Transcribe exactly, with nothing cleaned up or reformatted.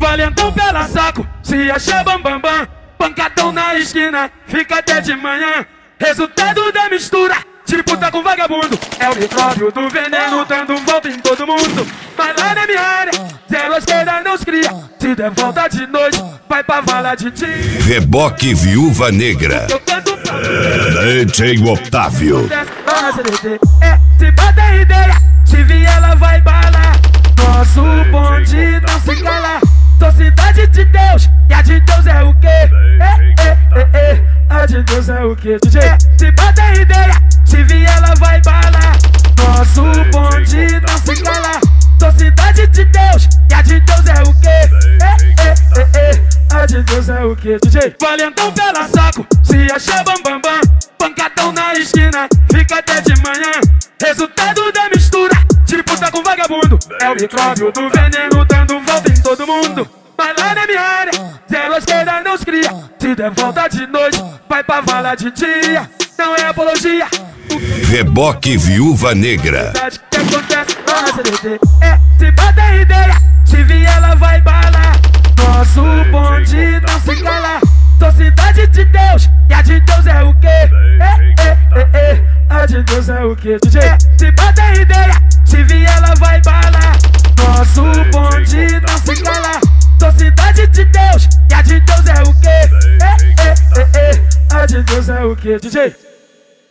Valentão pela saco, se acha bambambam bam, bam. Pancadão na esquina, fica até de manhã. Resultado da mistura, tipo tá com vagabundo. É o micróbio do veneno dando volta em todo mundo. Mas lá na minha área, zero à esquerda não se cria. Se der volta de noite, vai pra vala de dia. Reboque Viúva Negra. Eu canto pra D J Otávio. É, se bota ideia, se vier ela vai balar. Nosso bonde não se cala. Sou cidade de Deus, e a de Deus é o quê? É, é, é, é. A de Deus é o quê, D J? É, se bota ideia, se vier ela vai balar. Nosso bonde não se cala. Sou cidade de Deus, e a de Deus é o quê? É, é, é, é. A de Deus é o quê, D J? Valentão pela saco, se acha bambambam bam, bam. Pancadão na esquina, fica até de manhã. Resultado da mistura, tipo tá com vagabundo. É o micróbio do veneno dando volta em todo mundo. Mas lá na minha área, zero à esquerda não se cria. Se der volta de noite, vai pra vala de dia. Não é apologia. Reboque Viúva Negra. Que acontece na C D T. É, se bota ideia, se vier ela vai balar. Nosso bonde não se cala. Sou cidade de Deus, e a de Deus é o quê? É, é, é, é. A de Deus é o quê, D J? É, se bota ideia, se vier ela vai balar. Nosso bonde não se cala. Sou cidade de Deus, e a de Deus é o quê? É, é, é, é. A de Deus é o quê, D J?